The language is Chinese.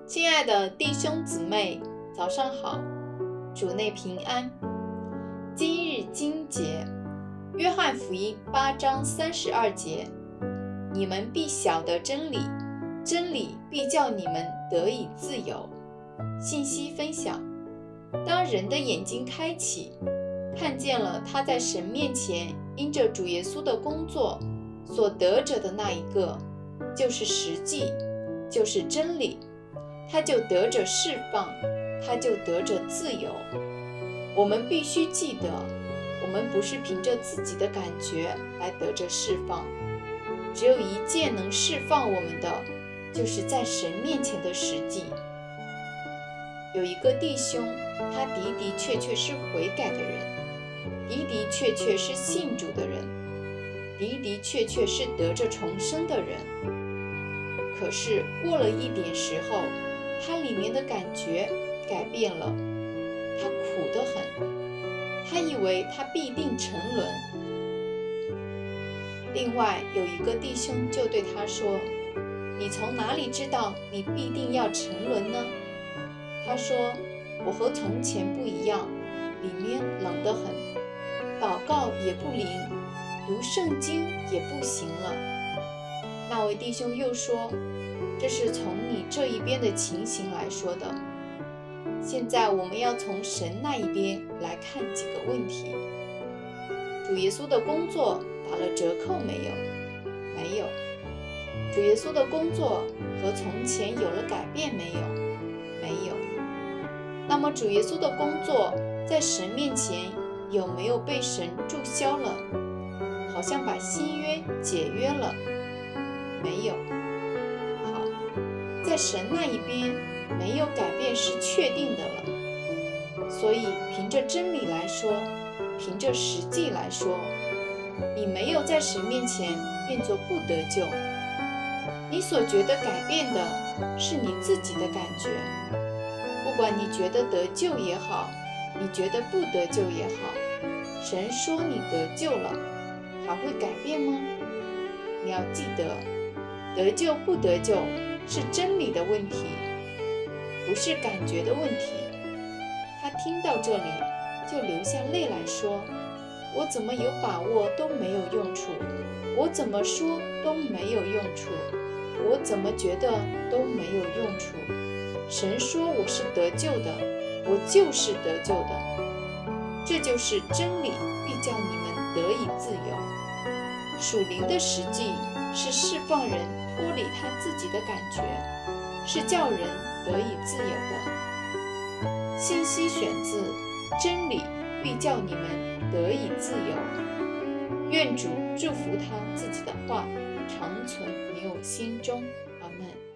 亲爱的弟兄姊妹，早上好，主内平安。今日经节，约翰福音8章32节，你们必晓得真理，真理必叫你们得以自由。信息分享：当人的眼睛开启，看见了他在神面前因着主耶稣的工作所得着的那一个，就是实际，就是真理，他就得着释放，他就得着自由。我们必须记得，我们不是凭着自己的感觉来得着释放，只有一件能释放我们的，就是在神面前的实际。有一个弟兄，他的的确确是悔改的人，的的确确是信主的人，的的确确是得着重生的人。可是过了一点时候，他里面的感觉改变了，他苦得很，他以为他必定沉沦。另外有一个弟兄就对他说：你从哪里知道你必定要沉沦呢？他说：我和从前不一样，里面冷得很，祷告也不灵，读圣经也不行了。那位弟兄又说：这是从你这一边的情形来说的。现在我们要从神那一边来看几个问题。主耶稣的工作打了折扣没有？没有。主耶稣的工作和从前有了改变没有？没有。那么主耶稣的工作在神面前有没有被神注销了？好像把新约解约了？没有。好，在神那一边没有改变是确定的了。所以凭着真理来说，凭着实际来说，你没有在神面前变作不得救。你所觉得改变的是你自己的感觉，不管你觉得得救也好，你觉得不得救也好，神说你得救了，还会改变吗？你要记得，得救不得救是真理的问题，不是感觉的问题。他听到这里就流下泪来说：我怎么有把握都没有用处，我怎么说都没有用处，我怎么觉得都没有用处。神说我是得救的，我就是得救的。这就是真理必叫你们得以自由。属灵的实际是释放人脱离他自己的感觉，是叫人得以自由的。信息选自真理必叫你们得以自由。愿主祝福他自己的话长存你我心中。阿们。